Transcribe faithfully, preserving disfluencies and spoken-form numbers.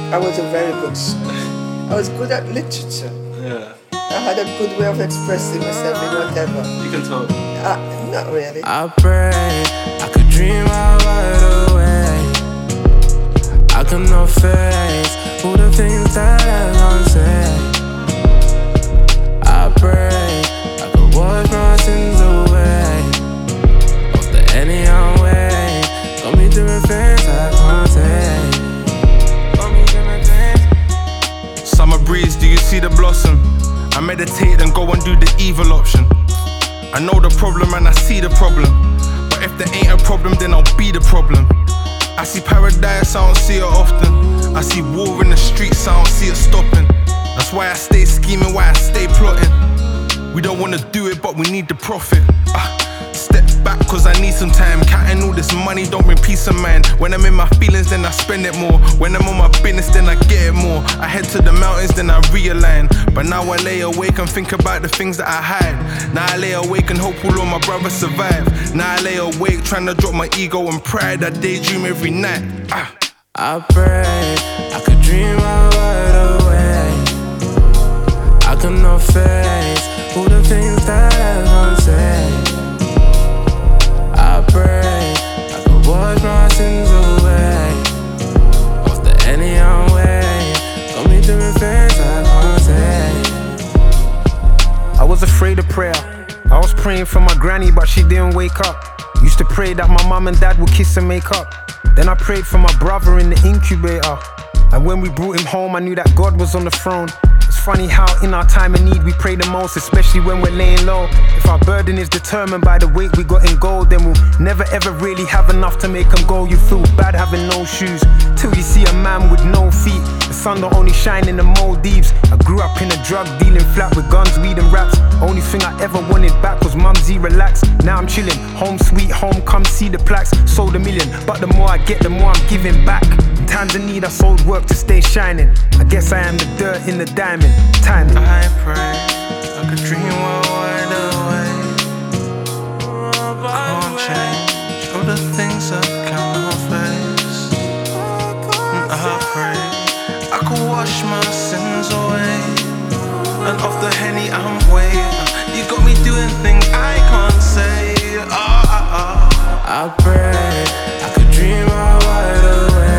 I was a very good. I was good at literature. Yeah. I had a good way of expressing myself in whatever. You can talk. Uh, not really. I pray I could dream out right away. I could not face all the things that I once said. I pray I could wash my sins away. Off the any old way. Got me doing things I can't say. Got me doing things. Summer breeze, do you see the blossom? I meditate and go and do the evil option. I know the problem and I see the problem, but if there ain't a problem, then I'll be the problem. I see paradise, I don't see it often. I see war in the streets, I don't see it stopping. That's why I stay scheming, why I stay plotting. We don't wanna do it, but we need the profit. uh, Step back cause I need some time. Counting all this money don't bring peace of mind. When I'm in my feelings then I spend it more. When I'm on my business then I get it more. I head to the mountains then I realign. But now I lay awake and think about the things that I hide. Now I lay awake and hope all of my brothers survive. Now I lay awake trying to drop my ego and pride. I daydream every night. ah. I pray I could dream out right away. I could not face all the things that I once said. I pray I could wash my sins away. Off the any old way. Got me doing things I can't say. I was afraid of prayer. I was praying for my granny, but she didn't wake up. Used to pray that my mom and dad would kiss and make up. Then I prayed for my brother in the incubator. And when we brought him home, I knew that God was on the throne. It's funny how in our time of need we pray the most, especially when we're laying low. If our burden is determined by the weight we got in gold, then we'll never ever really have enough to make them go. You feel bad having no shoes till you see a man with no feet. The sun don't only shine in the Maldives. I grew up in a drug dealing flat with guns, weed and raps. Only thing I ever wanted back was mumsy relax. Now I'm chilling, home sweet home, come see the plaques. Sold a million, but the more I get, the more I'm giving back. In times of need I sold work to stay shining. I guess I am the dirt in the diamond. Time. I pray I could dream well wide away. Can't change all the things I cannot face. And I pray I could wash my sins away. And off the Henny I'm way. You got me doing things I can't say. oh, oh, oh. I pray I could dream out right away.